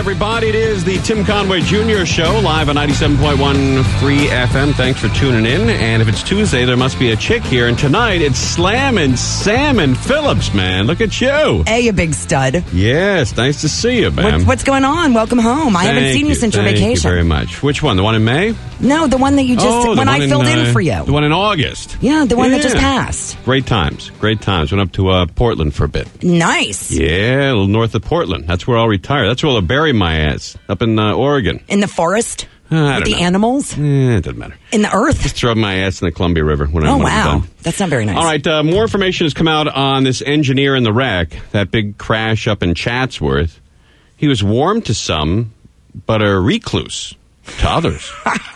everybody. It is the Tim Conway Jr. Show, live on 97.1 Free FM. Thanks for tuning in. And if it's Tuesday, there must be a chick here. And tonight, it's Slam and Salmon Phillips, man. Look at you. Hey, you big stud. Yes, nice to see you, man. What's going on? Welcome home. I haven't seen you since your vacation. Thank you very much. Which one? The one in May? No, the one that you just, when I filled in for you. The one in August. Yeah, the one that just passed. Great times. Great times. Went up to Portland for a bit. Nice. Yeah, a little north of Portland. That's where I'll retire. That's where I'll bury my ass, up in Oregon. In the forest? With the animals? It doesn't matter. In the earth? Just throw my ass in the Columbia River when I'm done. That's not very nice. All right, more information has come out on this engineer in the wreck, that big crash up in Chatsworth. He was warm to some, but a recluse to others.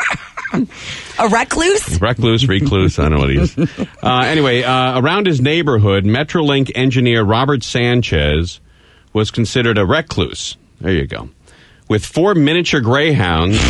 A recluse? Recluse, I don't know what he is. Anyway, around his neighborhood, Metrolink engineer Robert Sanchez was considered a recluse. There you go. With 4 miniature greyhounds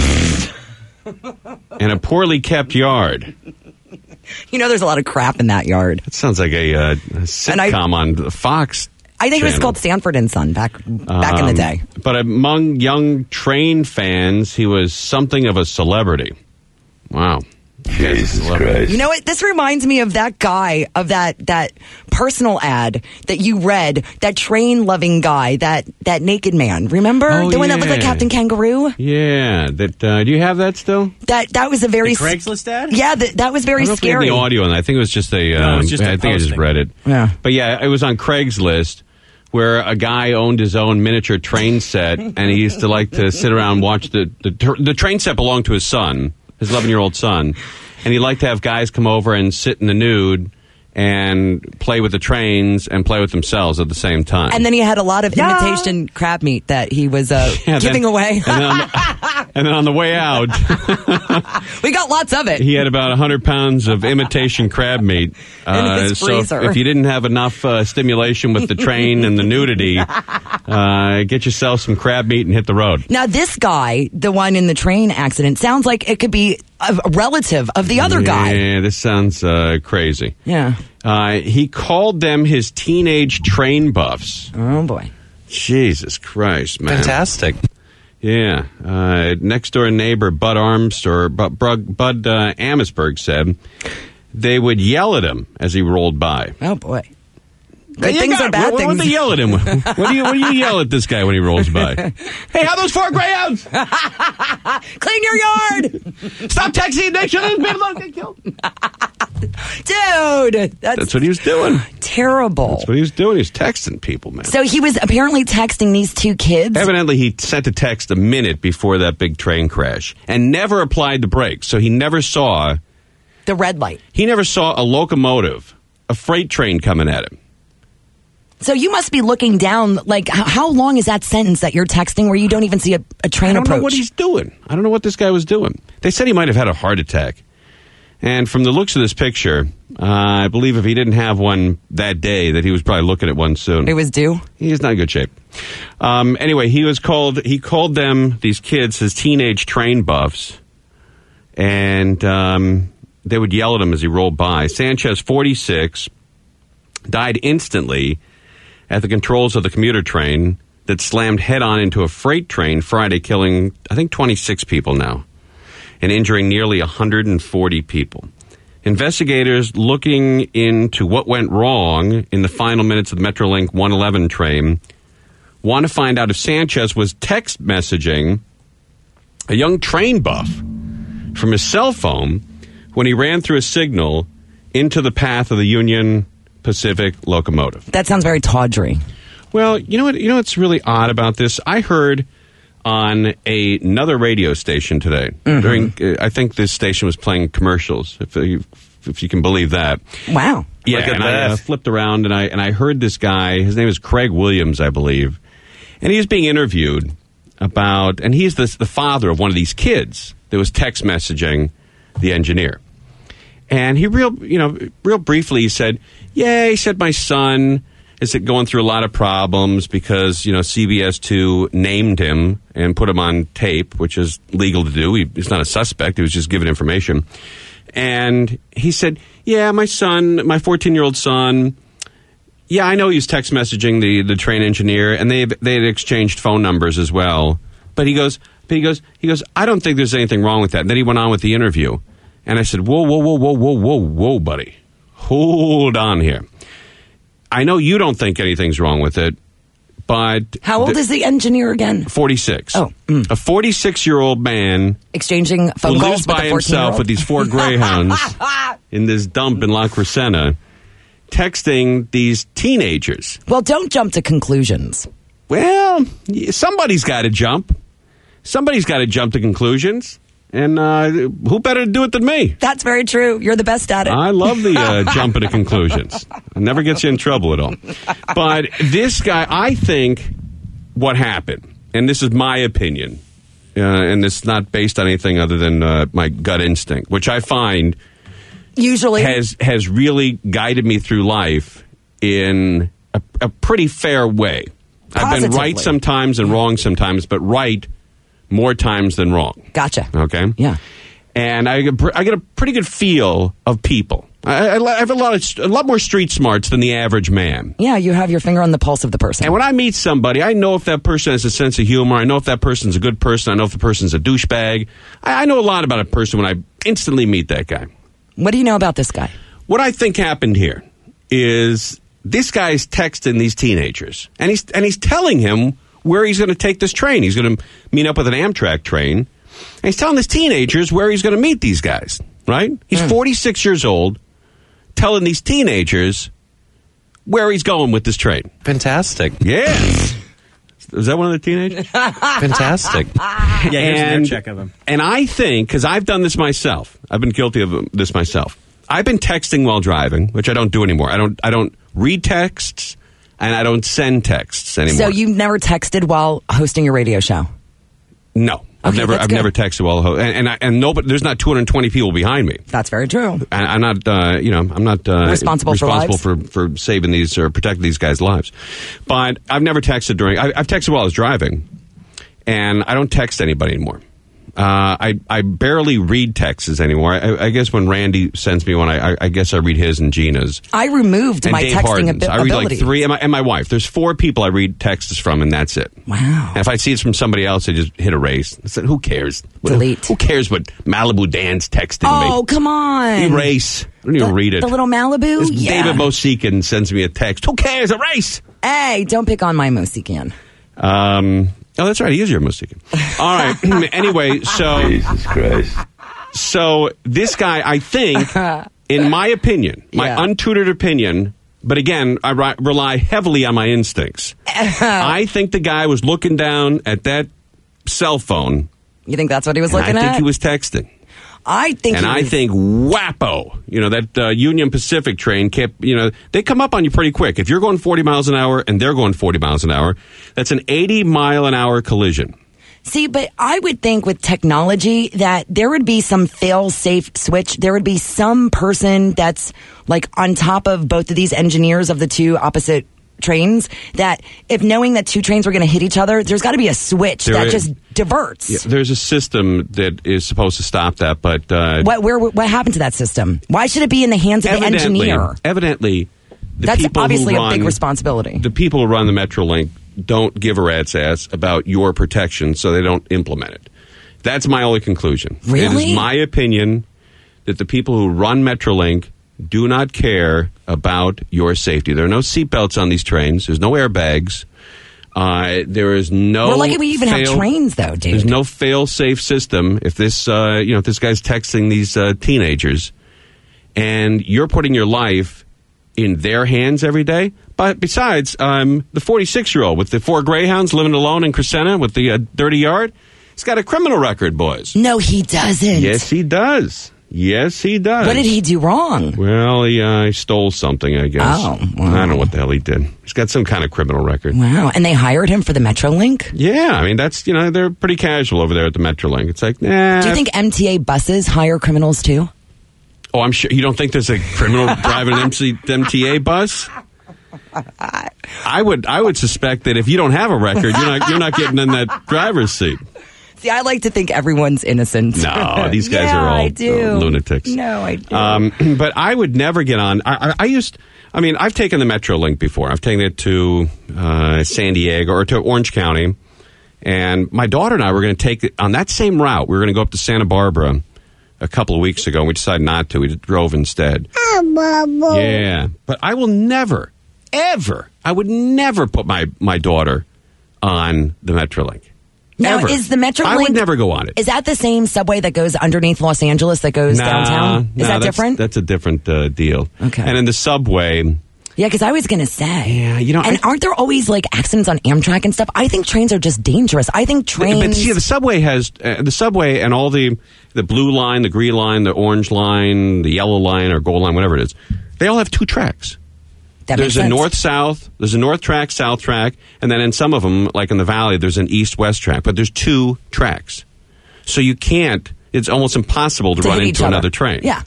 and a poorly kept yard. You know there's a lot of crap in that yard. That sounds like a sitcom on the Fox I think channel. it was called Sanford and Son back in the day. But among young train fans, he was something of a celebrity. Wow. Jesus Christ. You know what? This reminds me of that guy, of that personal ad that you read, that train-loving guy, that naked man. Remember? Oh, the one that looked like Captain Kangaroo? Yeah. That do you have that still? That was a very... The Craigslist ad? Yeah, that was very I don't know if we scary. have the audio on that. I think it was just a... No, it was just I think I just read it. Yeah. But yeah, it was on Craigslist, where a guy owned his own miniature train set, and he used to like to sit around and watch the train set belonged to his son, his 11-year-old son, and he liked to have guys come over and sit in the nude and play with the trains and play with themselves at the same time. And then he had a lot of imitation crab meat that he was giving away. And then on the way out, we got lots of it. he had about 100 pounds of imitation crab meat. In his freezer. So if you didn't have enough stimulation with the train and the nudity, get yourself some crab meat and hit the road. Now, this guy, the one in the train accident, sounds like it could be a relative of the other guy. Yeah, this sounds crazy. Yeah. He called them his teenage train buffs. Oh, boy. Jesus Christ, man. Fantastic. Yeah. Next door neighbor Bud Amesberg said they would yell at him as he rolled by. Oh, boy. Good things or bad things? What do they yell at him? What do you yell at this guy when he rolls by? Hey, how those 4 greyhounds? Clean your yard! Stop texting! They shouldn't have been get killed. Dude! That's what he was doing. Terrible. That's what he was doing. He was texting people, man. So he was apparently texting these 2 kids? Evidently, he sent a text a minute before that big train crash and never applied the brakes, so he never saw... The red light. He never saw a locomotive, a freight train coming at him. So you must be looking down, like, how long is that sentence that you're texting where you don't even see a train approach? I don't know what he's doing. I don't know what this guy was doing. They said he might have had a heart attack. And from the looks of this picture, I believe if he didn't have one that day, that he was probably looking at one soon. It was due? He's not in good shape. Anyway, he called them, these kids, his teenage train buffs. And they would yell at him as he rolled by. Sanchez, 46, died instantly at the controls of the commuter train that slammed head-on into a freight train Friday, killing, I think, 26 people now, and injuring nearly 140 people. Investigators looking into what went wrong in the final minutes of the Metrolink 111 train want to find out if Sanchez was text messaging a young train buff from his cell phone when he ran through a signal into the path of the Union Pacific locomotive. That sounds very tawdry. Well, you know what? You know what's really odd about this? I heard on another radio station today. During, I think this station was playing commercials. If you can believe that. Wow. Yeah, Look at and that. I flipped around and I heard this guy. His name is Craig Williams, I believe, and he was being interviewed about, and he's the father of one of these kids that was text messaging the engineer. And he real briefly he said, he said my son is going through a lot of problems because, CBS 2 named him and put him on tape, which is legal to do. He's not a suspect. He was just giving information. And he said, my son, my 14-year-old son, I know he was text messaging the train engineer, and they had exchanged phone numbers as well. But he goes, I don't think there's anything wrong with that. And then he went on with the interview. And I said, whoa, buddy. Hold on here. I know you don't think anything's wrong with it, but... How old is the engineer again? 46. Oh. A 46-year-old man... Exchanging phone who calls lives by himself with these 4 greyhounds in this dump in La Crescenta, texting these teenagers. Well, don't jump to conclusions. Well, somebody's got to jump. Somebody's got to jump to conclusions. And who better to do it than me? That's very true. You're the best at it. I love the jumping to conclusions. It never gets you in trouble at all. But this guy, I think what happened, and this is my opinion, and this is not based on anything other than my gut instinct, which I find usually has really guided me through life in a pretty fair way. I've been right sometimes and wrong sometimes, but right more times than wrong. Gotcha. Okay? Yeah. And I get a pretty good feel of people. I have a lot more street smarts than the average man. Yeah, you have your finger on the pulse of the person. And when I meet somebody, I know if that person has a sense of humor. I know if that person's a good person. I know if the person's a douchebag. I know a lot about a person when I instantly meet that guy. What do you know about this guy? What I think happened here is this guy's texting these teenagers, and he's telling him where he's going to take this train. He's going to meet up with an Amtrak train. And he's telling his teenagers where he's going to meet these guys, right? He's 46 years old, telling these teenagers where he's going with this train. Fantastic. Yes. Is that one of the teenagers? Fantastic. Yeah, here's an air check of him. And I think, because I've done this myself, I've been guilty of this myself. I've been texting while driving, which I don't do anymore. I don't read texts. And I don't send texts anymore. So you've never texted while hosting your radio show? No, I've never texted while and nobody. There's not 220 people behind me. That's very true. And I'm not, I'm not responsible for saving these or protecting these guys' lives. But I've never texted during. I've texted while I was driving, and I don't text anybody anymore. I barely read texts anymore. I guess when Randy sends me one, I guess I read his and Gina's. I removed and my Dave texting ability. I read like 3, and my wife. There's 4 people I read texts from, and that's it. Wow. And if I see it's from somebody else, I just hit erase. I said, who cares? Delete. Who cares what Malibu Dan's texting me? Oh, come on. Erase. I don't even read it. The little Malibu? Yeah. David Mosikan sends me a text. Who cares? Erase. Hey, don't pick on my Mosikan. Oh, that's right. He is your Mosikan. All right. Anyway, so... Jesus Christ. So this guy, I think, in my opinion, my untutored opinion, but again, I rely heavily on my instincts. I think the guy was looking down at that cell phone. You think that's what he was looking at? I think he was texting. I think whappo, that Union Pacific train kept, they come up on you pretty quick. If you're going 40 miles an hour and they're going 40 miles an hour, that's an 80-mile-an-hour collision. See, but I would think with technology that there would be some fail-safe switch. There would be some person that's like on top of both of these engineers of the 2 opposite trains, that if knowing that 2 trains were going to hit each other, there's got to be a switch just diverts. Yeah, there's a system that is supposed to stop that, but what happened to that system? Why should it be in the hands of the engineer? Evidently, that's obviously a big responsibility. The people who run the Metrolink don't give a rat's ass about your protection, so they don't implement it. That's my only conclusion. Really? It is my opinion that the people who run Metrolink do not care about your safety. There are no seatbelts on these trains. There's no airbags. There is no. We're lucky we even have trains, though, dude. There's no fail-safe system. If this, if this guy's texting these teenagers, and you're putting your life in their hands every day. But besides, the 46-year-old with the 4 greyhounds living alone in Crescenta with the dirty yard, he's got a criminal record, boys. No, he doesn't. Yes, he does. Yes, he does. What did he do wrong? Well, he stole something, I guess. Oh, wow. I don't know what the hell he did. He's got some kind of criminal record. Wow. And they hired him for the Metrolink? Yeah. I mean, that's, they're pretty casual over there at the Metrolink. It's like, nah. Do you think MTA buses hire criminals, too? Oh, I'm sure. You don't think there's a criminal driving an MTA bus? I would suspect that if you don't have a record, you're not getting in that driver's seat. See, I like to think everyone's innocent. No, these guys are all lunatics. No, I do. But I would never get on. I've taken the Metrolink before. I've taken it to San Diego or to Orange County. And my daughter and I were going to take it on that same route. We were going to go up to Santa Barbara a couple of weeks ago, and we decided not to. We drove instead. Yeah. But I will never, ever, I would never put my daughter on the Metrolink. Now, Ever. is the Metrolink... I would never go on it. Is that the same subway that goes underneath Los Angeles that goes downtown? Is that different? That's a different deal. Okay. And in the subway... Yeah, because I was going to say. Yeah, you know... And aren't there always, like, accidents on Amtrak and stuff? I think trains are just dangerous. I think trains... But see, the subway has... the subway and all the blue line, the green line, the orange line, the yellow line, or gold line, whatever it is, they all have two tracks. There's a north-south, there's a north track, south track, and then in some of them, like in the valley, there's an east-west track. But there's two tracks. So you can't, it's almost impossible to run into another train. Yeah.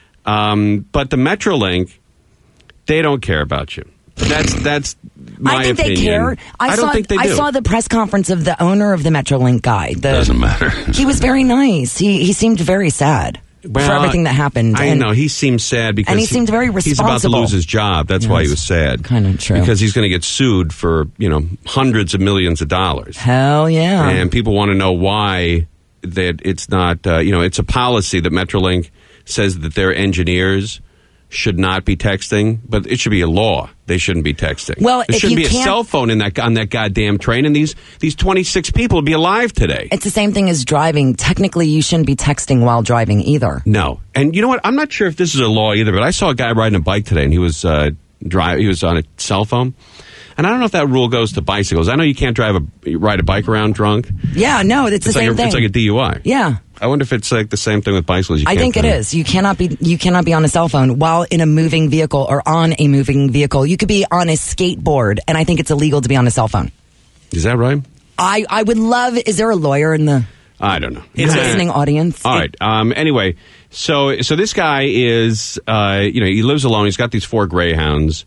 But the Metrolink, they don't care about you. That's my opinion. I think they care. I don't think they do. I saw the press conference of the owner of the Metrolink guy. Doesn't matter. He was very nice. He seemed very sad. For everything that happened. I know. He seemed sad because... And he seemed very responsible. He's about to lose his job. That's why he was sad. Kind of true. Because he's going to get sued for, hundreds of millions of dollars. Hell yeah. And people want to know why that it's not... it's a policy that Metrolink says that their engineers should not be texting, but it should be a law. They shouldn't be texting. Well, there shouldn't be a can't... cell phone on that goddamn train, and these 26 people would be alive today. It's the same thing as driving. Technically, you shouldn't be texting while driving either. No. And you know what? I'm not sure if this is a law either, but I saw a guy riding a bike today, and he was he was on a cell phone. And I don't know if that rule goes to bicycles. I know you can't ride a bike around drunk. Yeah, no, it's the same thing. It's like a DUI. Yeah. I wonder if it's like the same thing with bicycles. I think it is. You cannot be on a cell phone while in a moving vehicle or on a moving vehicle. You could be on a skateboard, and I think it's illegal to be on a cell phone. Is that right? I would love... Is there a lawyer in the... I don't know. Listening audience? All right. Anyway, so this guy is, he lives alone. He's got these 4 greyhounds,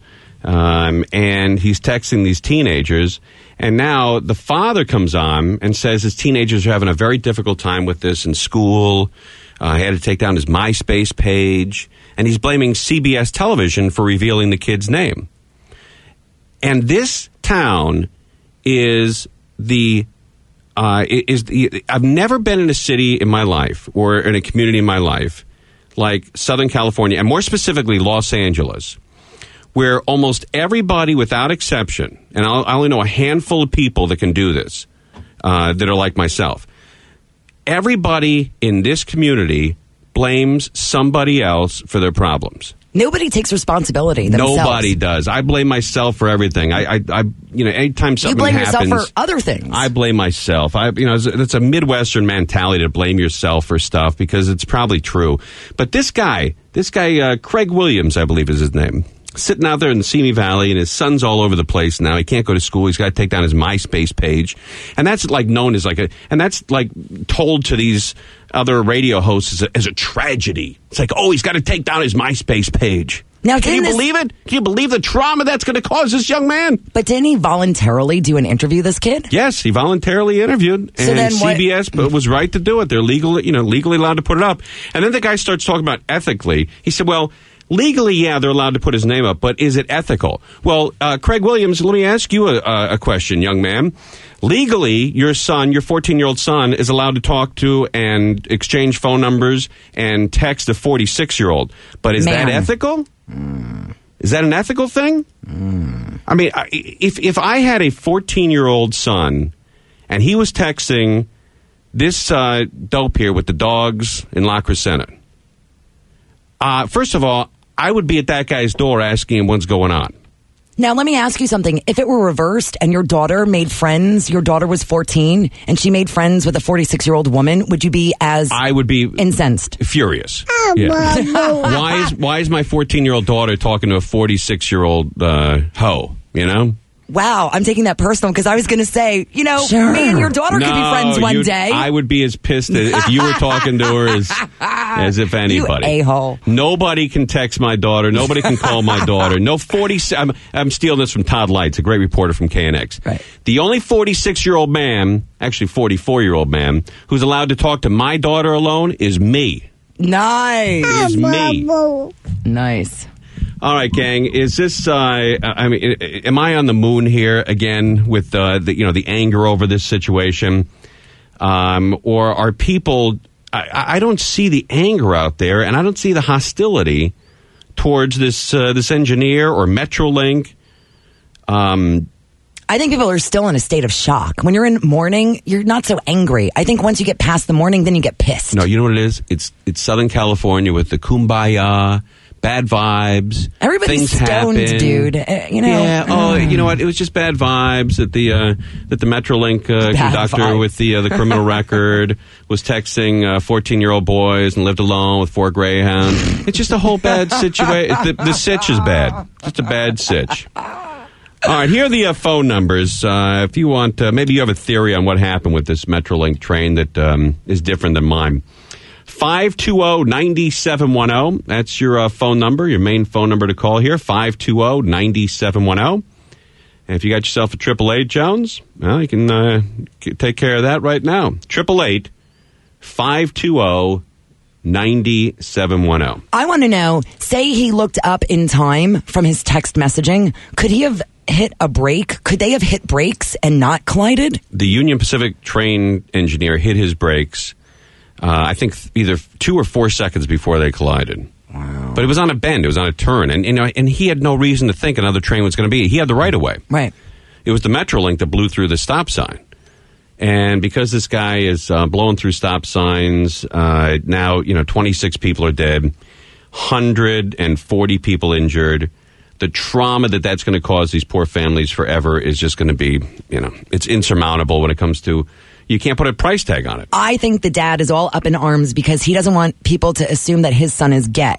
and he's texting these teenagers. And now the father comes on and says his teenagers are having a very difficult time with this in school. He had to take down his MySpace page. And he's blaming CBS television for revealing the kid's name. And this town is I've never been in a city in my life or in a community in my life like Southern California, and more specifically Los Angeles, where almost everybody without exception, and I only know a handful of people that can do this, that are like myself. Everybody in this community blames somebody else for their problems. Nobody takes responsibility themselves. Nobody does. I blame myself for everything. Anytime something happens, you blame yourself for other things. I blame myself. It's a Midwestern mentality to blame yourself for stuff because it's probably true. But this guy, Craig Williams, I believe is his name, sitting out there in the Simi Valley, and his son's all over the place now. He can't go to school. He's got to take down his MySpace page, and that's like known as and that's like told to these other radio hosts as a tragedy. It's like, oh, he's got to take down his MySpace page. Now, can you believe it? Can you believe the trauma that's going to cause this young man? But didn't he voluntarily do an interview, this kid? Yes, he voluntarily interviewed, and then CBS was right to do it. They're legally allowed to put it up. And then the guy starts talking about ethically. He said, well, legally, yeah, they're allowed to put his name up, but is it ethical? Well, Craig Williams, let me ask you a question, young man. Legally, your 14-year-old son, is allowed to talk to and exchange phone numbers and text a 46-year-old. But is that ethical? Is that an ethical thing? I mean, if I had a 14-year-old son and he was texting this dope here with the dogs in La Crescenta, first of all, I would be at that guy's door asking him what's going on. Now, let me ask you something. If it were reversed and your daughter made friends, your daughter was 14, and she made friends with a 46-year-old woman, would you be as I would be incensed? Furious. Yeah. Why is my 14-year-old daughter talking to a 46-year-old hoe, Wow, I'm taking that personal because I was going to say, sure, me and your daughter could be friends one day. I would be as pissed if you were talking to her as if anybody. You a-hole. Nobody can text my daughter. Nobody can call my daughter. No 40. I'm stealing this from Todd Lights, a great reporter from KNX. Right. The only 46-year-old man, actually 44-year-old man, who's allowed to talk to my daughter alone is me. Nice. Is me. Nice. All right, gang. Is this? I mean, am I on the moon here again with the anger over this situation, or are people? I don't see the anger out there, and I don't see the hostility towards this engineer or Metrolink. I think people are still in a state of shock. When you're in mourning, you're not so angry. I think once you get past the mourning, then you get pissed. No, you know what it is? It's Southern California with the kumbaya, bad vibes. Everybody's things stoned, happen. dude. Yeah. Oh, you know what? It was just bad vibes that the Metrolink conductor vibes. with the criminal record was texting 14-year-old boys and lived alone with 4 greyhounds. It's just a whole bad situation. The sitch is bad. Just a bad sitch. All right, here are the phone numbers. If you want, maybe you have a theory on what happened with this Metrolink train that is different than mine. 520-9710. That's your phone number, your main phone number to call here, 520-9710. And if you got yourself a 888 Jones, well, you can take care of that right now. 888-520-9710. I want to know, say he looked up in time from his text messaging, could he have hit a brake? Could they have hit brakes and not collided? The Union Pacific train engineer hit his brakes, I think either 2 or 4 seconds before they collided. Wow. But it was on a bend. It was on a turn. And he had no reason to think another train was going to be. He had the right of way. Right. It was the Metrolink that blew through the stop sign. And because this guy is blowing through stop signs, now, 26 people are dead, 140 people injured. The trauma that's going to cause these poor families forever is just going to be, it's insurmountable when it comes to, you can't put a price tag on it. I think the dad is all up in arms because he doesn't want people to assume that his son is gay.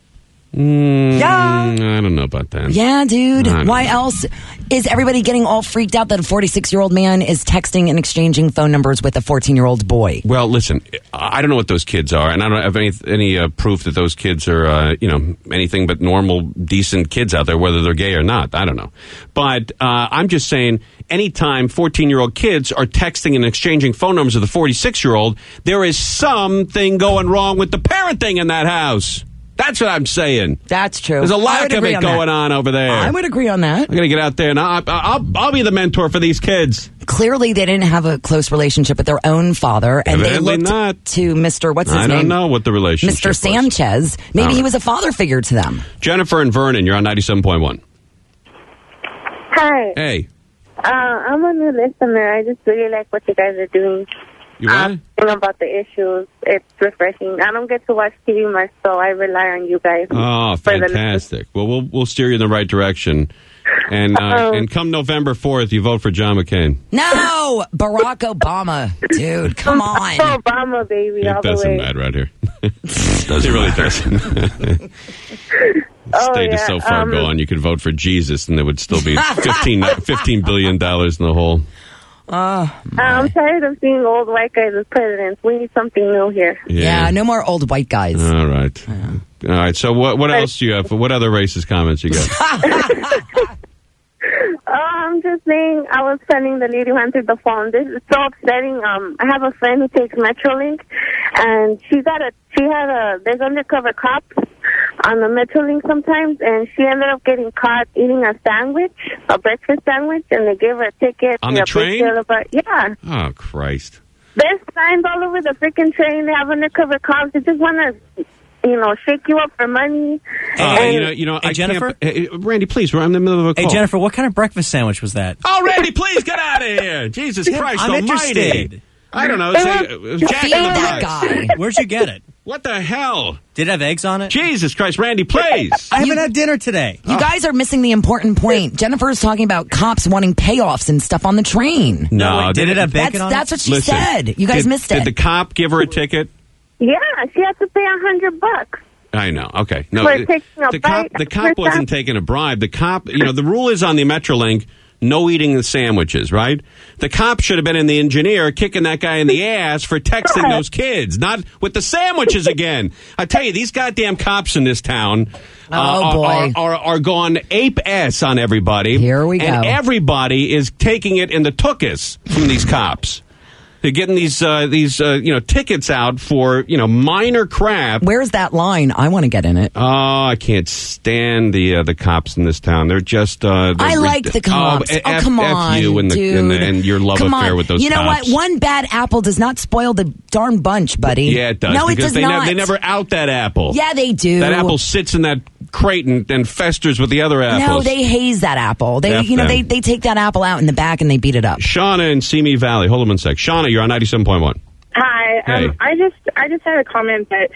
I don't know about that. Yeah, dude. Why know. else is everybody getting all freaked out that a 46-year-old man is texting and exchanging phone numbers with a 14-year-old boy? Well, listen, I don't know what those kids are, and I don't have any proof that those kids are, anything but normal, decent kids out there, whether they're gay or not. I don't know. But I'm just saying, anytime 14-year-old kids are texting and exchanging phone numbers with a 46-year-old, there is something going wrong with the parenting in that house. That's what I'm saying. That's true. There's a lack of it going on over there. I would agree on that. I'm going to get out there and I'll be the mentor for these kids. Clearly, they didn't have a close relationship with their own father, and they Evidently looked not. to Mr. What's his name? I don't know what the relationship Mr. was. Sanchez. Maybe All he right. was a father figure to them. Jennifer and Vernon, you're on 97.1. Hi. Hey. I'm a new listener. I just really like what you guys are doing. You what? About the issues. It's refreshing. I don't get to watch TV much, so I rely on you guys. Oh, for the news. fantastic. Well, we'll steer you in the right direction. And come November 4th, you vote for John McCain. No! Barack Obama. Dude, come on. Obama, baby, It all the doesn't way. matter right here. It really doesn't. State is so far gone, you could vote for Jesus, and there would still be $15 billion in the hole. I'm tired of seeing old white guys as presidents. We need something new here. Yeah, no more old white guys. All right. Yeah. All right. So what else do you have? What other racist comments you got? I'm just saying, I was telling the lady who answered the phone, this is so upsetting. I have a friend who takes Metrolink, and there's undercover cops on the Metrolink sometimes, and she ended up getting caught eating a breakfast sandwich, and they gave her a ticket. On the train? Yeah. Oh, Christ. There's signs all over the freaking train. They have undercover cops. They just want to, shake you up for money. Hey, I Jennifer? can't. Randy, please, we're in the middle of a call. Hey, Jennifer, what kind of breakfast sandwich was that? Oh, Randy, please get out of here. Jesus Christ I'm almighty. interested. I don't know. Say, Jack Feed in the that Box. guy. Where'd you get it? What the hell? Did it have eggs on it? Jesus Christ, Randy, please. I haven't had dinner today. You guys are missing the important point. Jennifer is talking about cops wanting payoffs and stuff on the train. No, Did it have bacon on it? That's what she Listen, said. You guys missed Did it. the cop give her a ticket? Yeah, she had to pay $100. I know. Okay. No, For taking a the bite cop for wasn't some- taking a bribe. The cop, the rule is on the Metrolink, no eating the sandwiches, right? The cop should have been in the engineer kicking that guy in the ass for texting those kids, not with the sandwiches again. I tell you, these goddamn cops in this town boy. are gone ape-ass on everybody. Here we go. And everybody is taking it in the tuchus from these cops. They're getting these tickets out for, minor crap. Where's that line? I want to get in it. Oh, I can't stand the cops in this town. They're just. I like the cops. Come on, F you and dude. And your love affair with those. You know cops. what? One bad apple does not spoil the darn bunch, buddy. Yeah, it does. No, because it does not. They never out that apple. Yeah, they do. That apple sits in that crate and festers with the other apples. No, they haze that apple. They take that apple out in the back and they beat it up. Shauna in Simi Valley. Hold on one sec. Shauna, you're on 97.1. Hi. Hey. I just had a comment that,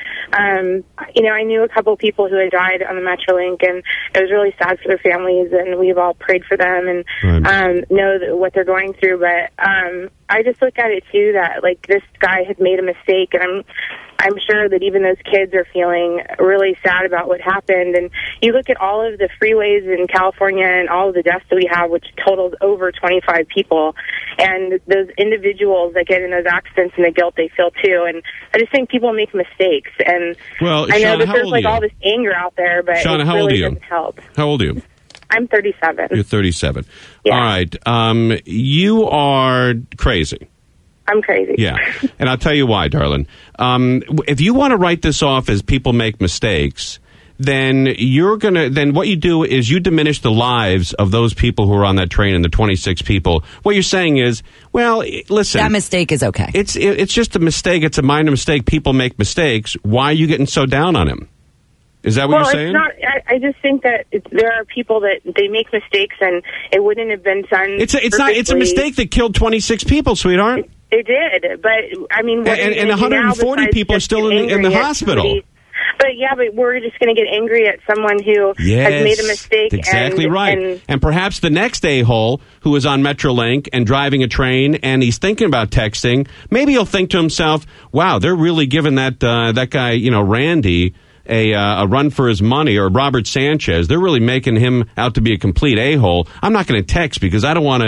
I knew a couple people who had died on the Metrolink, and it was really sad for their families, and we've all prayed for them and know what they're going through. But I just look at it, too, that, this guy had made a mistake, and I'm sure that even those kids are feeling really sad about what happened. And you look at all of the freeways in California and all of the deaths that we have, which totals over 25 people, and those individuals that get in those accidents and the guilt they feel too. And I just think people make mistakes. And well, I know Shauna, that how there's old are you? all this anger out there, but Shauna, it how old really are you? doesn't help. How old are you? I'm 37. You're 37. Yeah. All right. You are crazy. I'm crazy. Yeah. And I'll tell you why, darling. If you want to write this off as people make mistakes, then what you do is you diminish the lives of those people who are on that train and the 26 people. What you're saying is, well, listen. That mistake is okay. It's just a mistake. It's a minor mistake. People make mistakes. Why are you getting so down on him? Is that what you're saying? It's not. I just think that there are people that they make mistakes and it wouldn't have been done. It's a mistake that killed 26 people, sweetheart. It did, but I mean, and 140 people are still in the hospital. But we're just going to get angry at someone who has made a mistake. Exactly right. And perhaps the next a-hole who is on Metrolink and driving a train and he's thinking about texting, maybe he'll think to himself, "Wow, they're really giving that guy, Randy." A run for his money, or Robert Sanchez. They're really making him out to be a complete a-hole. I'm not going to text because I don't want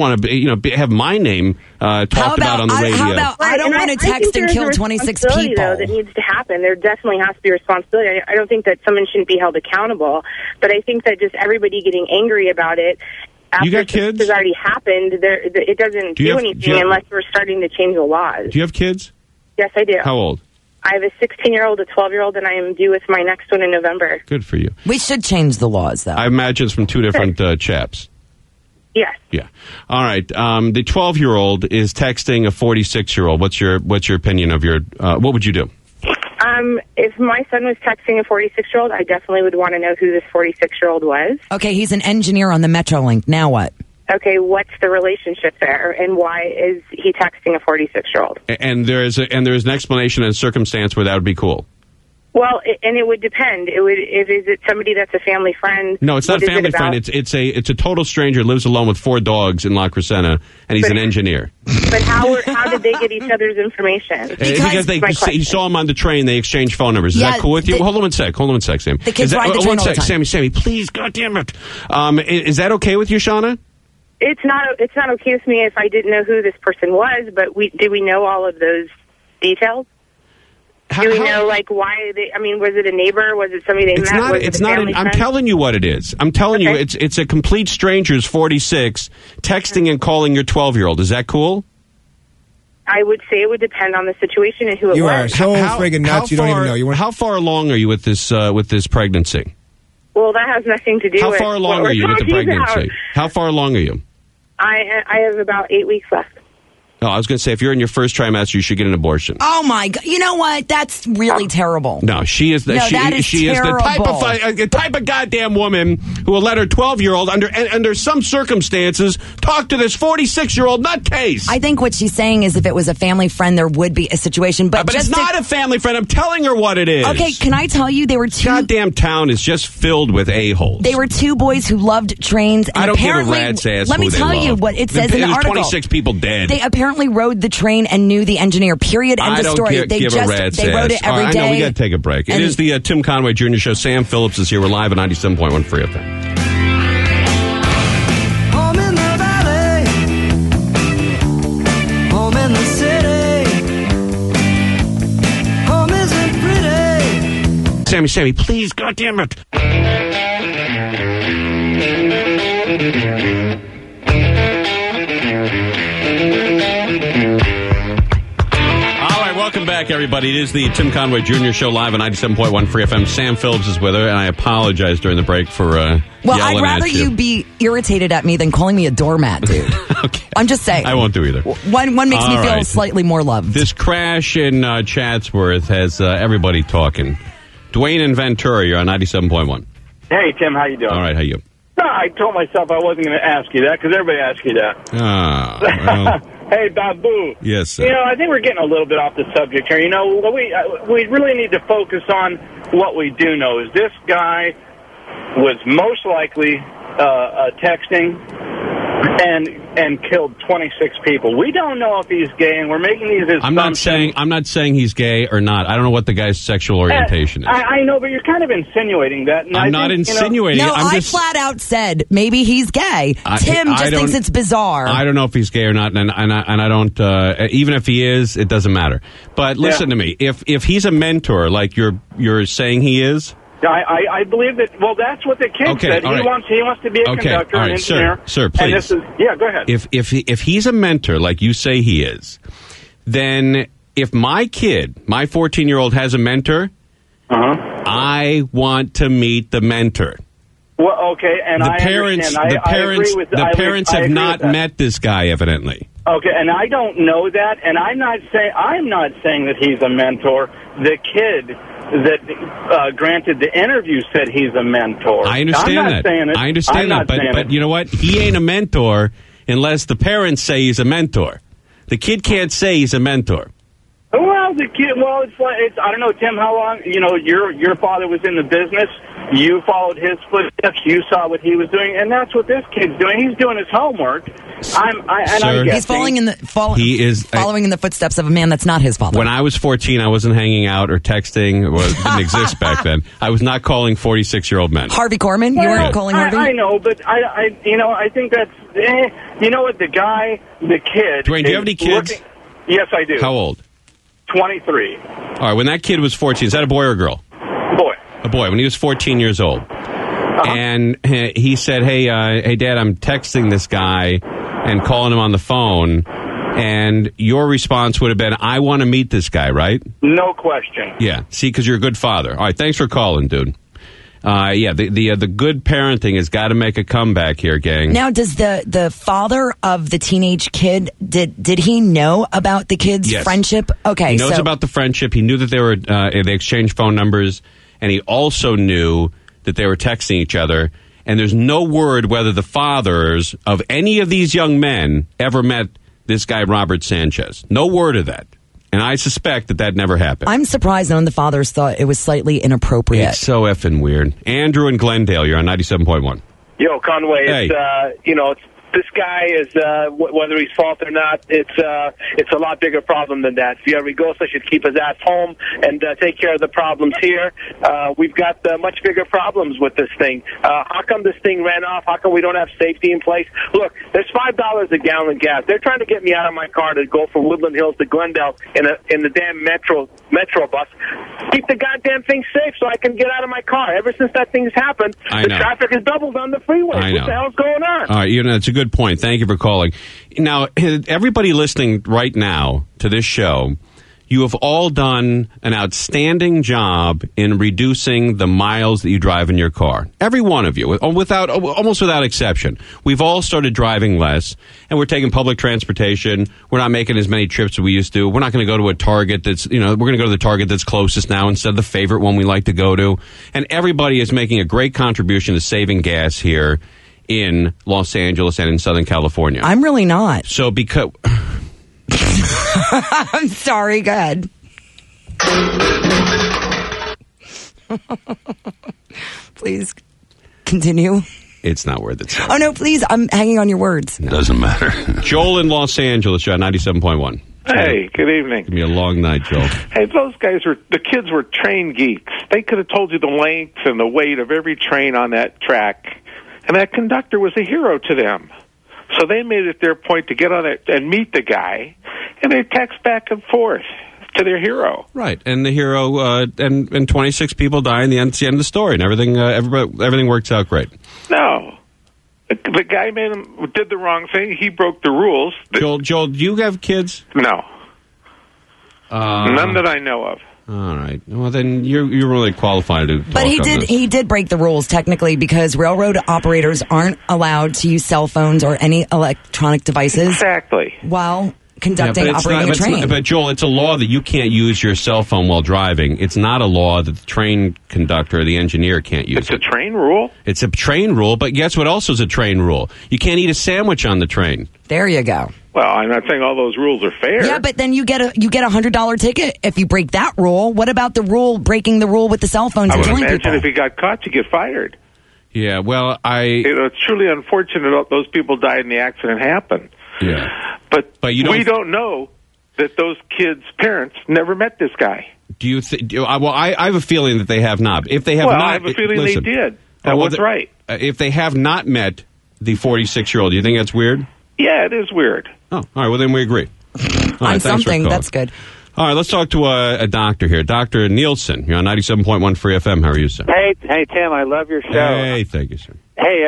to have my name talked about on the radio. How about I don't want to text and kill 26 people? Though, that needs to happen. There definitely has to be responsibility. I don't think that someone shouldn't be held accountable, but I think that just everybody getting angry about it. After you got kids? This has already happened. It doesn't do anything unless we're starting to change the laws. Do you have kids? Yes, I do. How old? I have a 16-year-old, a 12-year-old, and I am due with my next one in November. Good for you. We should change the laws, though. I imagine it's from two different chaps. Yes. Yeah. All right. The 12-year-old is texting a 46-year-old. What's your opinion of your? What would you do? If my son was texting a 46-year-old, I definitely would want to know who this 46-year-old was. Okay, he's an engineer on the Metrolink. Now what? Okay, what's the relationship there, and why is he texting a 46-year-old? And there's an explanation and circumstance where that would be cool. Well, and it would depend. Is it somebody that's a family friend? No, it's not a family friend. It's a total stranger. Lives alone with 4 dogs in La Crescenta, and he's an engineer. But how did they get each other's information? Because you saw him on the train. They exchanged phone numbers. Is that cool with you? Hold on one sec, Sam. The kids ride the train all the time. Sammy, please, goddamn it. Is that okay with you, Shauna? It's not okay with me if I didn't know who this person was, but did we know all of those details? Do we know, why they... I mean, was it a neighbor? Was it somebody they met? It's not. I'm telling you what it is. I'm telling you, it's a complete stranger's 46 texting and calling your 12-year-old. Is that cool? I would say it would depend on the situation and who it was. You are so friggin' nuts, you don't even know. How far along are you with this pregnancy? Well, that has nothing to do with... How far along are you with the pregnancy? How far along are you? I have about 8 weeks left. No, I was going to say, if you're in your first trimester, you should get an abortion. Oh, my God. You know what? That's really terrible. No, she is the type of goddamn woman who will let her 12-year-old, under some circumstances, talk to this 46-year-old nutcase. I think what she's saying is if it was a family friend, there would be a situation. But it's not a family friend. I'm telling her what it is. Okay, can I tell you, they were two... Goddamn town is just filled with a-holes. They were 2 boys who loved trains. And I don't give a rat's ass let me who they tell you love. what it says in the article. There's 26 people dead. They apparently rode the train and knew the engineer. Period. End of story. They wrote it every day. I know, we got to take a break. It is the Tim Conway Jr. Show. Sam Phillips is here. We're live at 97.1 Free FM. Home in the valley, home in the city, home isn't pretty. Sammy, please, goddamn it. back, everybody. It is the Tim Conway Jr. Show live on 97.1 Free FM. Sam Phillips is with her, and I apologize during the break for well, yelling I'd rather at you. you be irritated at me than calling me a doormat, dude. Okay. I'm just saying. I won't do either. One makes me feel slightly more loved. This crash in Chatsworth has everybody talking. Dwayne and Ventura, you're on 97.1. Hey, Tim, how you doing? All right, how you? No, I told myself I wasn't going to ask you that because everybody asks you that. Well, hey, Babu. yes, sir. You know, I think we're getting a little bit off the subject here. You know, we really need to focus on what we do know. Is this guy was most likely texting and killed 26 people. We don't know if he's gay, and we're making these assumptions. I'm not saying he's gay or not. I don't know what the guy's sexual orientation is. I know, but you're kind of insinuating that. And I'm not insinuating. No, I'm I flat out said maybe he's gay. Tim just thinks it's bizarre. I don't know if he's gay or not, and I don't. Even if he is, it doesn't matter. But listen to me. If he's a mentor, like you're saying he is. I believe that. Well, that's what the kid said. He wants to be a conductor, an engineer. Sir, please. And go ahead. If he's a mentor, like you say he is, then if my kid, my 14-year-old, has a mentor, I want to meet the mentor. Well, okay, and the parents have not met this guy, evidently. Okay, and I don't know that, and I'm not saying that he's a mentor. The kid that granted the interview said he's a mentor. I understand that. I understand that, but you know what? He ain't a mentor unless the parents say he's a mentor. The kid can't say he's a mentor. Well, the kid. Well, it's I don't know, Tim. How long? You know, your father was in the business. You followed his footsteps. You saw what he was doing, and that's what this kid's doing. He's doing his homework. He's following in the footsteps of a man that's not his father. When I was 14, I wasn't hanging out or texting. Well, it didn't exist back then. I was not calling 46-year-old men. Harvey Korman? You weren't calling Harvey? I know, but I think that's. You know what? The kid. Dwayne, do you have any kids? Yes, I do. How old? 23. All right. When that kid was 14, is that a boy or a girl? Boy. A boy. When he was 14 years old. And he said, hey, Dad, I'm texting this guy and calling him on the phone. And your response would have been, I want to meet this guy, right? No question. Yeah. See, because you're a good father. All right. Thanks for calling, dude. The good parenting has got to make a comeback here, gang. Now, does the father of the teenage kid, did he know about the kid's friendship? Okay, he knows about the friendship. He knew that they exchanged phone numbers, and he also knew that they were texting each other. And there's no word whether the fathers of any of these young men ever met this guy Robert Sanchez. No word of that. And I suspect that never happened. I'm surprised none of the fathers thought it was slightly inappropriate. It's so effing weird. Andrew in Glendale, you're on 97.1. Yo, Conway, Hey. This guy is, whether he's fault or not, it's a lot bigger problem than that. Villaraigosa should keep his ass home and take care of the problems here. We've got much bigger problems with this thing. How come this thing ran off? How come we don't have safety in place? Look, there's $5 a gallon gas. They're trying to get me out of my car to go from Woodland Hills to Glendale in the damn metro bus. Keep the goddamn thing safe so I can get out of my car. Ever since that thing's happened, the traffic has doubled on the freeway. What the hell's going on? All right, it's a good point. Thank you for calling. Now, everybody listening right now to this show, you have all done an outstanding job in reducing the miles that you drive in your car. Every one of you, almost without exception. We've all started driving less, and we're taking public transportation. We're not making as many trips as we used to. We're not going to go to a Target we're going to go to the Target that's closest now instead of the favorite one we like to go to. And everybody is making a great contribution to saving gas here in Los Angeles and in Southern California. I'm really not. So because... I'm sorry, go ahead. Please continue. It's not worth it. Oh, no, please. I'm hanging on your words. No. Doesn't matter. Joel in Los Angeles, you're at 97.1. Hey, good evening. It's going to be a long night, Joel. Hey, the kids were train geeks. They could have told you the length and the weight of every train on that track. And that conductor was a hero to them. So they made it their point to get on it and meet the guy, and they text back and forth to their hero. Right, and the hero, and 26 people die, and it's the end of the story, and everything works out great. No. The guy did the wrong thing. He broke the rules. Joel, do you have kids? No. None that I know of. All right. Well, then you're really qualified to talk But on this. he did break the rules technically because railroad operators aren't allowed to use cell phones or any electronic devices. Exactly. While conducting operating a train. But Joel, it's a law that you can't use your cell phone while driving. It's not a law that the train conductor or the engineer can't use. It's a train rule? It's a train rule, but guess what else is a train rule? You can't eat a sandwich on the train. There you go. Well, I'm not saying all those rules are fair. Yeah, but then you get a $100 ticket if you break that rule. What about the rule breaking the rule with the cell phones I and would killing imagine people? if he got caught, you get fired. Yeah, well, it's truly unfortunate those people died and the accident happened. Yeah. But you don't... we don't know that those kids' parents never met this guy. Do you think? Well, I have a feeling that they have not. If they have not, I have a feeling they did. That was right. If they have not met the 46-year-old, do you think that's weird? Yeah, it is weird. Oh, all right. Well, then we agree. On something, that's good. All right, let's talk to a doctor here. Dr. Nielsen, you're on 97.1 Free FM. How are you, sir? Hey, Tim, I love your show. Hey, thank you, sir. Hey,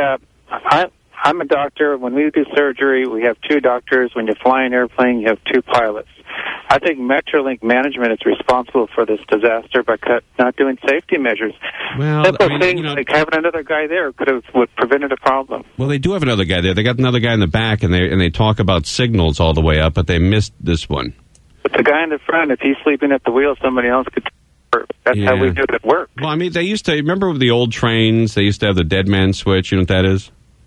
I'm a doctor. When we do surgery, we have 2 doctors. When you fly an airplane, you have 2 pilots. I think Metrolink management is responsible for this disaster by not doing safety measures. Well, Simple things like having another guy there would prevented a problem. Well, they do have another guy there. They got another guy in the back, and they talk about signals all the way up, but they missed this one. But the guy in the front, if he's sleeping at the wheel, somebody else could. That's how we do it at work. Well, I mean, they used to remember the old trains. They used to have the dead man switch. You know what that is?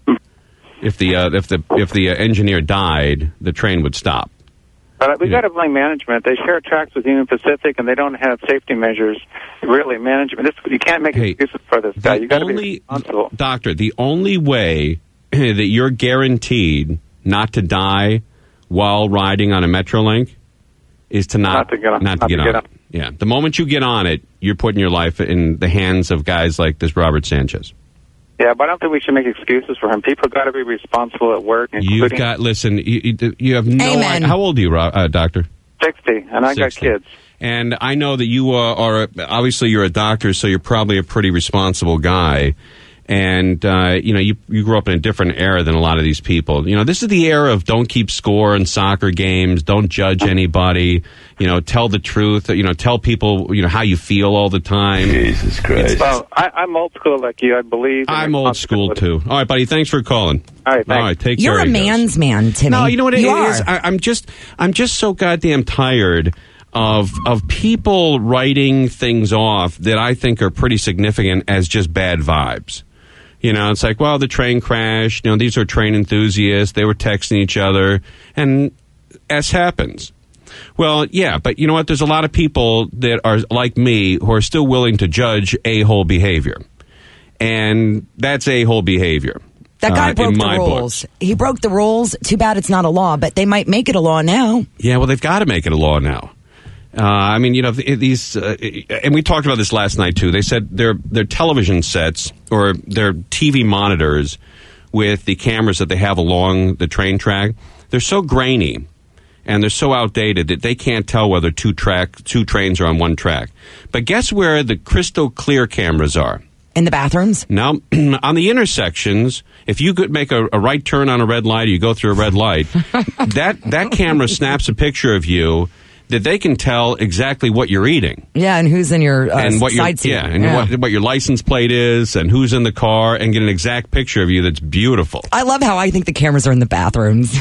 If the engineer died, the train would stop. But we got to blame management. They share tracks with Union Pacific, and they don't have safety measures. Really, management. You can't make excuses for this guy. You got to be responsible. Doctor, the only way that you're guaranteed not to die while riding on a Metrolink is to not to get on it. Yeah, the moment you get on it, you're putting your life in the hands of guys like this Robert Sanchez. Yeah, but I don't think we should make excuses for him. People got to be responsible at work. You've got, listen, you have no idea. How old are you, Doctor? 60, and I got kids. And I know that you are obviously you're a doctor, so you're probably a pretty responsible guy. And, you grew up in a different era than a lot of these people. You know, this is the era of don't keep score in soccer games, don't judge anybody, tell the truth, tell people, how you feel all the time. Jesus Christ. Well, I'm old school like you, I believe. I'm old school, too. All right, buddy, thanks for calling. All right, thanks. All right, take care. You're a man's man, Timmy. No, you know what it you is? I'm just so goddamn tired of people writing things off that I think are pretty significant as just bad vibes. It's like, well, the train crashed. These are train enthusiasts. They were texting each other, and S happens. Well, yeah, but you know what? There's a lot of people that are like me who are still willing to judge a-hole behavior, and that's a-hole behavior. That guy broke the rules. Books. He broke the rules. Too bad it's not a law, but they might make it a law now. Yeah, well, they've got to make it a law now. These, and we talked about this last night too. They said their television sets or their TV monitors with the cameras that they have along the train track, they're so grainy and they're so outdated that they can't tell whether two trains are on one track. But guess where the crystal clear cameras are? In the bathrooms? No, on the intersections. If you could make a right turn on a red light or you go through a red light, that camera snaps a picture of you that they can tell exactly what you're eating. Yeah, and who's in your side seat. Yeah, and what your license plate is and who's in the car and get an exact picture of you that's beautiful. I love how I think the cameras are in the bathrooms.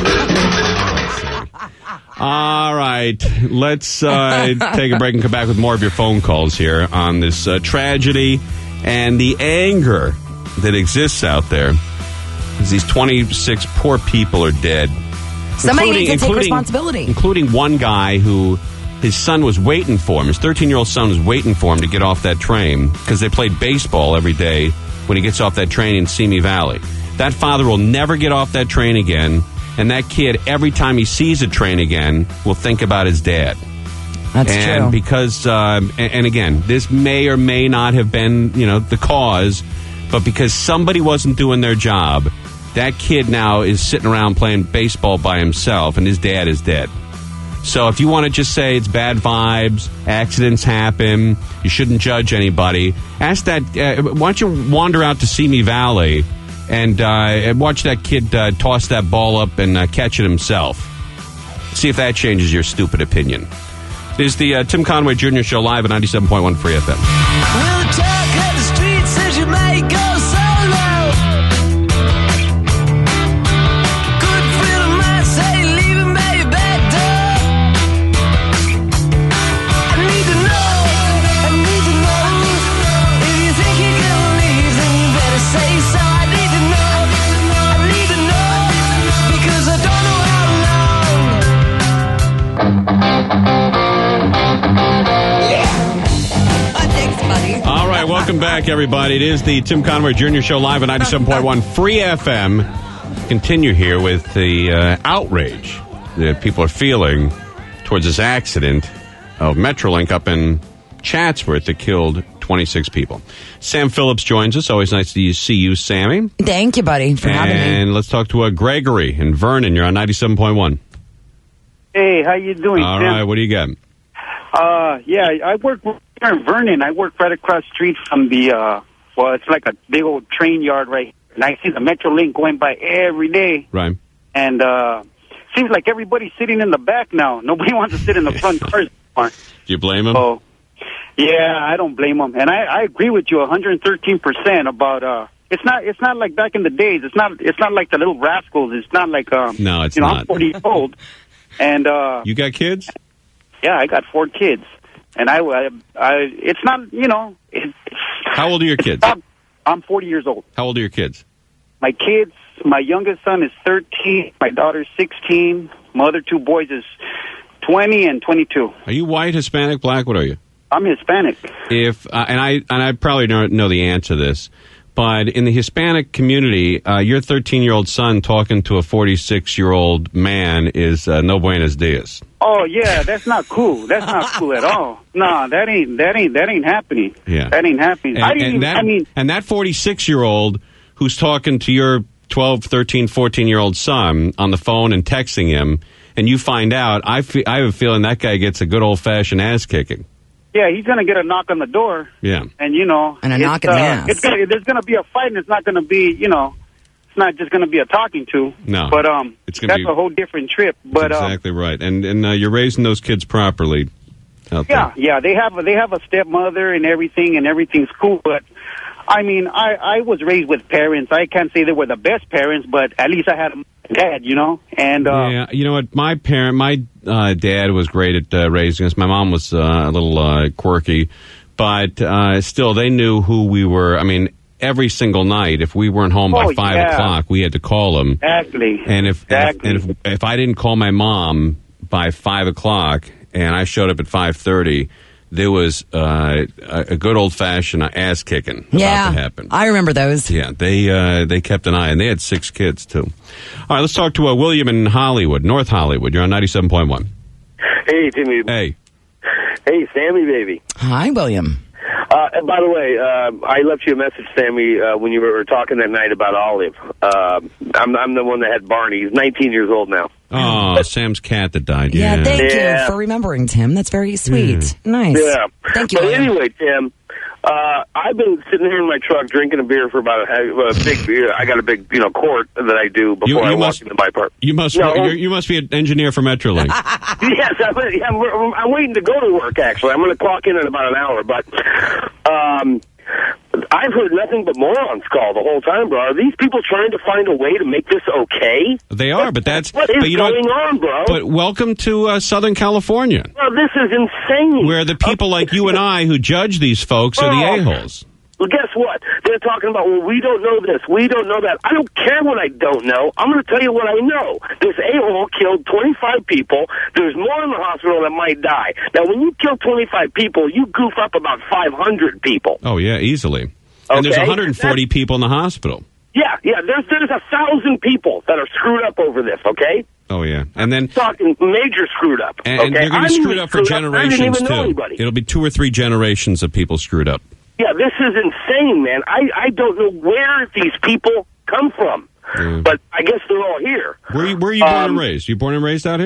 All right, let's take a break and come back with more of your phone calls here on this tragedy and the anger that exists out there as these 26 poor people are dead. Somebody needs to take responsibility. Including one guy who his son was waiting for him. His 13-year-old son was waiting for him to get off that train because they played baseball every day when he gets off that train in Simi Valley. That father will never get off that train again, and that kid, every time he sees a train again, will think about his dad. That's true. Because, and again, this may or may not have been, the cause, but because somebody wasn't doing their job, that kid now is sitting around playing baseball by himself, and his dad is dead. So if you want to just say it's bad vibes, accidents happen, you shouldn't judge anybody, ask that. Why don't you wander out to Simi Valley and watch that kid toss that ball up and catch it himself? See if that changes your stupid opinion. It is the Tim Conway Jr. Show live at 97.1 Free FM. Well, the talk of the street says you may go solo. Good friend of mine say leave him at your back door. I need to know if you think you're gonna leave, then you better say so. I need to know because I don't know how long. All right, welcome back, everybody. It is the Tim Conway Jr. Show live at 97.1 Free FM. Continue here with the outrage that people are feeling towards this accident of Metrolink up in Chatsworth that killed 26 people. Sam Phillips joins us. Always nice to see you, Sammy. Thank you, buddy, for having me. And let's talk to Gregory in Vernon. You're on 97.1. Hey, how you doing, All Tim? right, what do you got? Yeah, I work here in Vernon. I work right across the street from the, it's like a big old train yard right here. And I see the Metrolink going by every day. Right. And seems like everybody's sitting in the back now. Nobody wants to sit in the front cars anymore. Do you blame him? Oh, yeah, I don't blame them. And I agree with you 113% about, it's not like back in the days. It's not like the little rascals. It's not like, no, it's not. not. I'm 40 years old. And, you got kids? Yeah, I got 4 kids. And it's not, How old are your kids? I'm 40 years old. How old are your kids? My kids, my youngest son is 13, my daughter's 16, my other 2 boys is 20 and 22. Are you white, Hispanic, black? What are you? I'm Hispanic. If and I probably don't know the answer to this, but in the Hispanic community, your 13-year-old son talking to a 46-year-old man is no buenos dias. Oh yeah, that's not cool. That's not cool at all. No, that ain't happening. Yeah, that ain't happening. And that 46-year-old who's talking to your 12, 13, 14-year-old son on the phone and texting him, and you find out, I have a feeling that guy gets a good old-fashioned ass kicking. Yeah, he's going to get a knock on the door. Yeah. And, and a knock in the ass. There's going to be a fight, and it's not going to be, it's not just going to be a talking to. No. But it's gonna that's a whole different trip. But exactly right. And you're raising those kids properly out there. Yeah, they have a stepmother and everything's cool. But, I mean, I was raised with parents. I can't say they were the best parents, but at least I had a dad, And yeah, you know what? My dad was great at raising us. My mom was a little quirky, but still, they knew who we were. I mean, every single night, if we weren't home by 5 o'clock, we had to call them. Exactly. And if I didn't call my mom by 5 o'clock and I showed up at 5:30, there was a good old-fashioned ass kicking about to happen. I remember those. Yeah, they kept an eye, and they had 6 kids, too. All right, let's talk to William in Hollywood, North Hollywood. You're on 97.1. Hey, Timmy. Hey. Hey, Sammy, baby. Hi, William. And by the way, I left you a message, Sammy, when you were talking that night about Olive. I'm the one that had Barney. He's 19 years old now. Oh, Sam's cat that died. Yeah, thank you for remembering, Tim. That's very sweet. Nice. Yeah. Thank you, But William. anyway, Tim, I've been sitting here in my truck drinking a beer for about a big beer. I got a big, quart that I do before I walk into my park. You must be an engineer for Metrolink. Yes, I'm waiting to go to work, actually. I'm going to clock in about an hour, but I've heard nothing but morons call the whole time, bro. Are these people trying to find a way to make this okay? They are, but that's... What is going on, bro? But welcome to Southern California. Well, this is insane. Where the people like you and I who judge these folks are the a-holes. Well, guess what? They're talking about, well, we don't know this, we don't know that. I don't care what I don't know. I'm going to tell you what I know. This a-hole killed 25 people. There's more in the hospital that might die. Now, when you kill 25 people, you goof up about 500 people. Oh, yeah, easily. And there's 140 people in the hospital. Yeah, there's 1,000 people that are screwed up over this, okay? Oh, yeah. And then... talking major screwed up, and they're going to be screwed up for generations, too. It'll be 2 or 3 generations of people screwed up. Yeah, this is insane, man. I don't know where these people come from, but I guess they're all here. Where are you born and raised? You born and raised out here?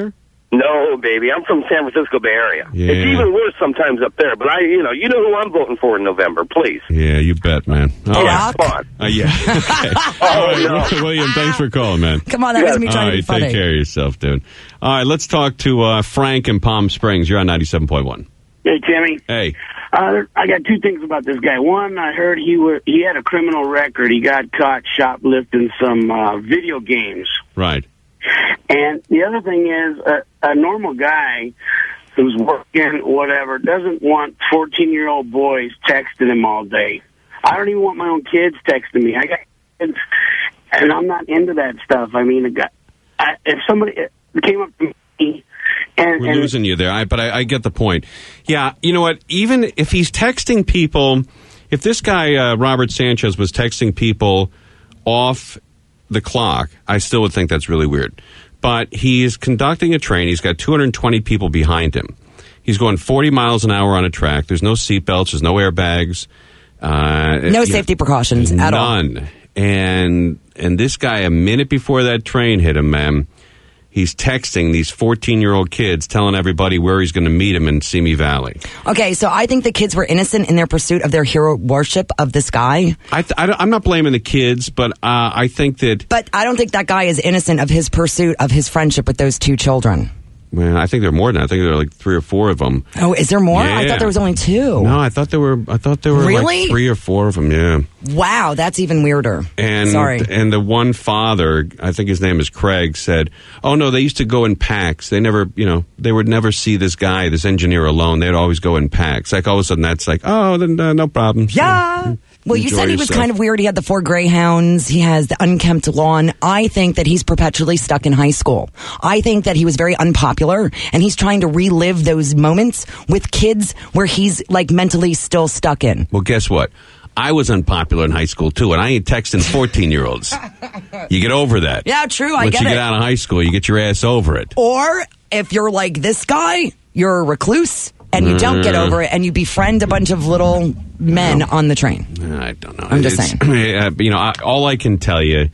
No, baby. I'm from San Francisco Bay Area. Yeah. It's even worse sometimes up there. But you know who I'm voting for in November, please. Yeah, you bet, man. All right. Come on. Yeah. Okay. All right, William, thanks for calling, man. Come on, that was me trying to be funny. Take care of yourself, dude. All right, let's talk to Frank in Palm Springs. You're on 97.1. Hey, Timmy. Hey. I got two things about this guy. One, I heard he had a criminal record. He got caught shoplifting some video games. Right. And the other thing is, a normal guy who's working, whatever, doesn't want 14-year-old boys texting him all day. I don't even want my own kids texting me. I got kids, and I'm not into that stuff. I mean, if somebody came up to me, we're losing you there, but I get the point. Yeah, you know what? Even if he's texting people, if this guy, Robert Sanchez, was texting people off the clock, I still would think that's really weird. But he's conducting a train. He's got 220 people behind him. He's going 40 miles an hour on a track. There's no seatbelts. There's no airbags. No safety precautions at all. None. And this guy, a minute before that train hit him, man, he's texting these 14-year-old kids, telling everybody where he's going to meet him in Simi Valley. Okay, so I think the kids were innocent in their pursuit of their hero worship of this guy. I'm not blaming the kids, but I think that... But I don't think that guy is innocent of his pursuit of his friendship with those two children. Well, I think there are more than that. I think there are like 3 or 4 of them. Oh, is there more? Yeah. I thought there was only 2. No, I thought there were really? like 3 or 4 of them, yeah. Wow, that's even weirder. Sorry. And the one father, I think his name is Craig, said, "Oh no, they used to go in packs. They never, they would never see this guy, this engineer alone. They'd always go in packs." Like all of a sudden that's like, "Oh, then no problem." Yeah. Well, you said he was kind of weird. He had the 4 greyhounds. He has the unkempt lawn. I think that he's perpetually stuck in high school. I think that he was very unpopular, and he's trying to relive those moments with kids where he's like mentally still stuck in. Well, guess what? I was unpopular in high school, too, and I ain't texting 14-year-olds. You get over that. Yeah, true. Once you get out of high school, you get your ass over it. Or if you're like this guy, you're a recluse, and you don't get over it, and you befriend a bunch of little men on the train. I don't know. I'm just saying. All I can tell you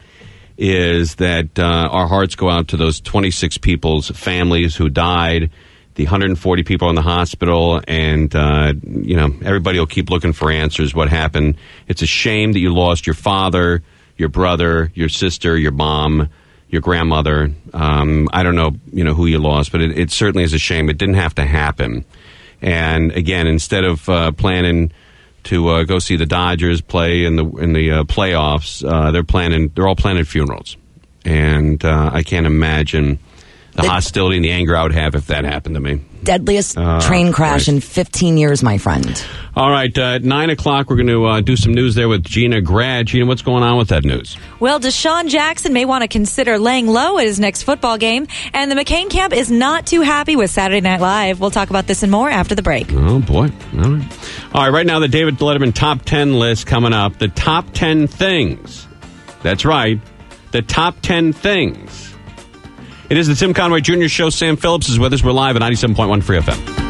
is that our hearts go out to those 26 people's families who died, the 140 people in the hospital, and, everybody will keep looking for answers. What happened? It's a shame that you lost your father, your brother, your sister, your mom, your grandmother. I don't know, who you lost, but it certainly is a shame. It didn't have to happen. And again, instead of planning to go see the Dodgers play in the playoffs, they're all planning funerals. And I can't imagine the hostility and the anger I would have if that happened to me. Deadliest train crash in 15 years, my friend. All right, at 9 o'clock, we're going to do some news there with Gina Grad. Gina, what's going on with that news? Well, Deshaun Jackson may want to consider laying low at his next football game, and the McCain camp is not too happy with Saturday Night Live. We'll talk about this and more after the break. Oh, boy. All right, right now, the David Letterman Top 10 list coming up. The top 10 things. That's right. The top 10 things. It is the Tim Conway Jr. Show. Sam Phillips is with us. We're live at 97.1 Free FM.